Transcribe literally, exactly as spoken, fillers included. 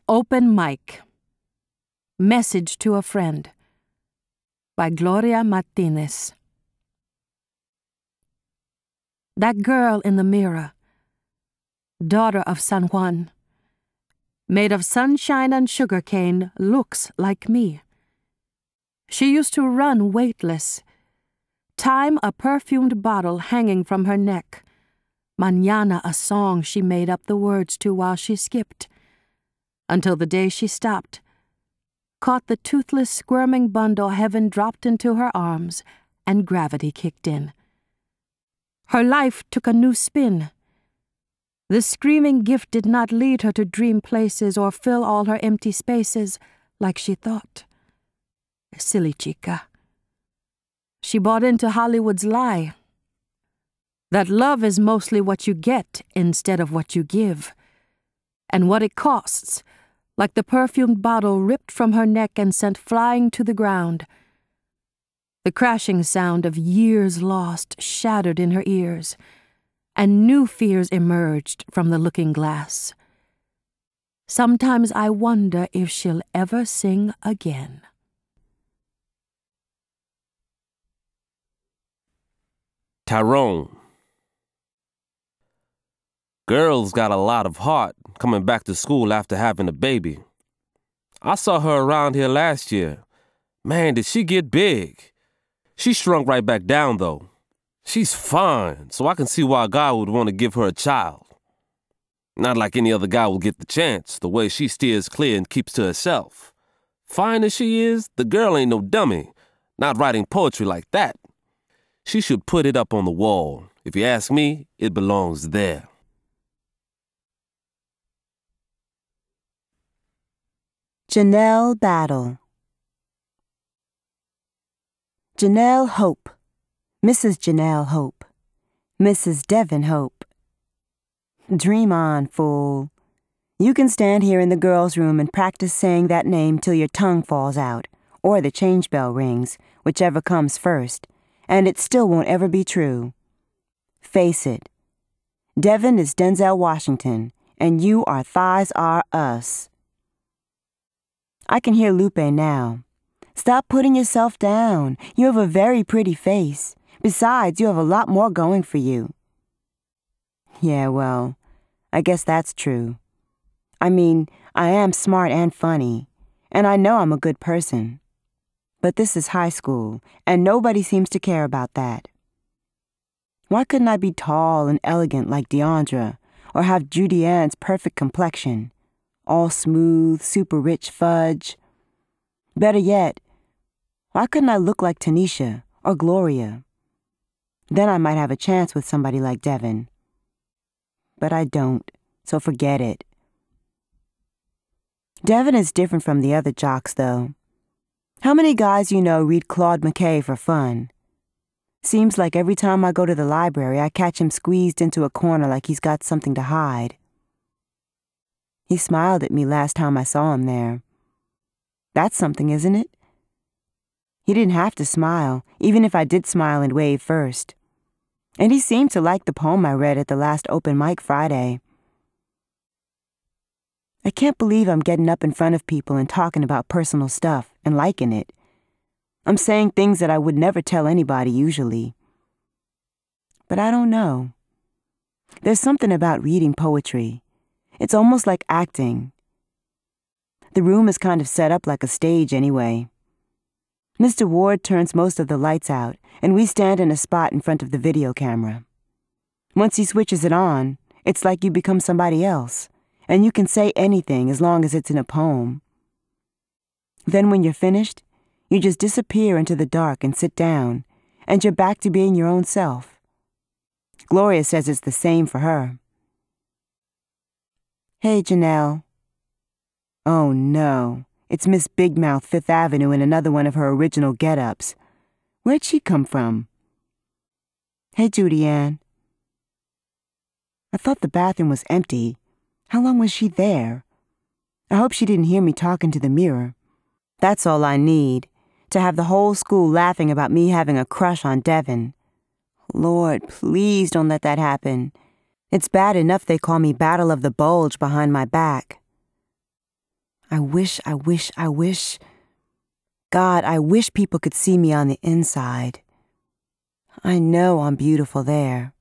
Open Mic. Message to a Friend by Gloria Martinez. That girl in the mirror, daughter of San Juan, made of sunshine and sugarcane, looks like me. She used to run weightless, time a perfumed bottle hanging from her neck, mañana a song she made up the words to while she skipped, until the day she stopped, caught the toothless, squirming bundle heaven dropped into her arms, and gravity kicked in. Her life took a new spin. The screaming gift did not lead her to dream places or fill all her empty spaces like she thought. Silly chica. She bought into Hollywood's lie. That love is mostly what you get instead of what you give, and what it costs, like the perfumed bottle ripped from her neck and sent flying to the ground. The crashing sound of years lost shattered in her ears, and new fears emerged from the looking glass. Sometimes I wonder if she'll ever sing again. Tyrone. Girl's got a lot of heart coming back to school after having a baby. I saw her around here last year. Man, did she get big. She shrunk right back down, though. She's fine, so I can see why God would want to give her a child. Not like any other guy will get the chance, the way she steers clear and keeps to herself. Fine as she is, the girl ain't no dummy, not writing poetry like that. She should put it up on the wall. If you ask me, it belongs there. Janelle Battle. Janelle Hope, Missus Janelle Hope, Missus Devin Hope. Dream on, fool. You can stand here in the girls' room and practice saying that name till your tongue falls out, or the change bell rings, whichever comes first, and it still won't ever be true. Face it. Devin is Denzel Washington, and you are Thighs Are Us. I can hear Lupe now. Stop putting yourself down. You have a very pretty face. Besides, you have a lot more going for you. Yeah, well, I guess that's true. I mean, I am smart and funny, and I know I'm a good person. But this is high school, and nobody seems to care about that. Why couldn't I be tall and elegant like Deandra, or have Judy Ann's perfect complexion? All smooth, super rich fudge. Better yet, why couldn't I look like Tanisha or Gloria? Then I might have a chance with somebody like Devin. But I don't, so forget it. Devin is different from the other jocks, though. How many guys you know read Claude McKay for fun? Seems like every time I go to the library, I catch him squeezed into a corner like he's got something to hide. He smiled at me last time I saw him there. That's something, isn't it? He didn't have to smile, even if I did smile and wave first. And he seemed to like the poem I read at the last open mic Friday. I can't believe I'm getting up in front of people and talking about personal stuff and liking it. I'm saying things that I would never tell anybody usually. But I don't know. There's something about reading poetry. It's almost like acting. The room is kind of set up like a stage anyway. Mister Ward turns most of the lights out, and we stand in a spot in front of the video camera. Once he switches it on, it's like you become somebody else, and you can say anything as long as it's in a poem. Then when you're finished, you just disappear into the dark and sit down, and you're back to being your own self. Gloria says it's the same for her. Hey, Janelle. Oh, no. It's Miss Big Mouth Fifth Avenue in another one of her original get-ups. Where'd she come from? Hey, Judy Ann. I thought the bathroom was empty. How long was she there? I hope she didn't hear me talking to the mirror. That's all I need, to have the whole school laughing about me having a crush on Devin. Lord, please don't let that happen. It's bad enough they call me Battle of the Bulge behind my back. I wish, I wish, I wish. God, I wish people could see me on the inside. I know I'm beautiful there.